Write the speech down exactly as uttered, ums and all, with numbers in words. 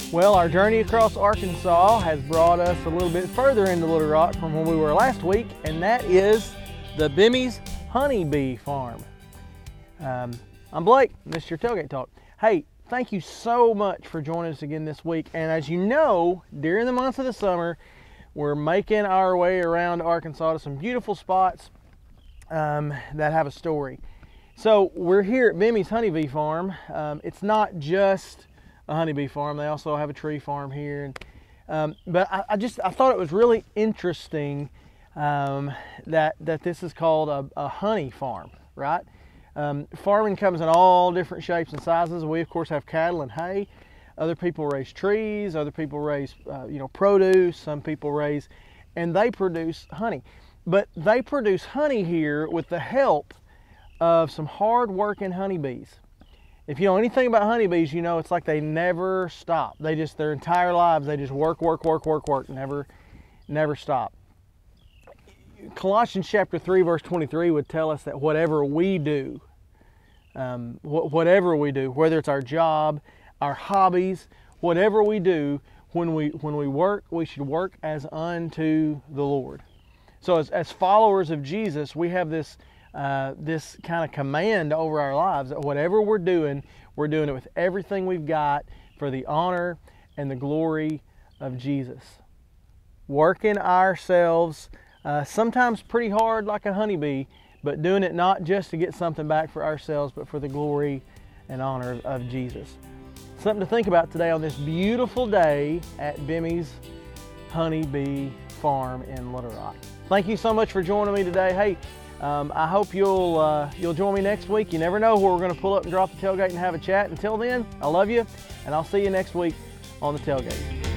Well, our journey across Arkansas has brought us a little bit further into Little Rock from where we were last week, and that is the Bimmies Honeybee Farm. Um, I'm Blake, and this is your Tailgate Talk. Hey, thank you so much for joining us again this week. And as you know, during the months of the summer, we're making our way around Arkansas to some beautiful spots um, that have a story. So we're here at Bimmies Honeybee Farm. Um, it's not just a honeybee farm. They also have a tree farm here. And, um, but I, I just I thought it was really interesting um, that that this is called a, a honey farm, right? Um, farming comes in all different shapes and sizes. We of course have cattle and hay. Other people raise trees. Other people raise uh, you know produce. Some people raise, and they produce honey. But they produce honey here with the help of some hard-working honeybees. If you know anything about honeybees, you know it's like they never stop. They just, their entire lives, they just work, work, work, work, work, never, never stop. Colossians chapter three, verse twenty-three would tell us that whatever we do, um, wh whatever we do, whether it's our job, our hobbies, whatever we do, when we, when we work, we should work as unto the Lord. So as, as followers of Jesus, we have this Uh, this kind of command over our lives that whatever we're doing, we're doing it with everything we've got for the honor and the glory of Jesus. Working ourselves, uh, sometimes pretty hard like a honeybee, but doing it not just to get something back for ourselves, but for the glory and honor of, of Jesus. Something to think about today on this beautiful day at Bimmies Honeybee Farm in Little Rock. Thank you so much for joining me today. Hey, Um, I hope you'll uh, you'll join me next week. You never know where we're going to pull up and drop the tailgate and have a chat. Until then, I love you, and I'll see you next week on the tailgate.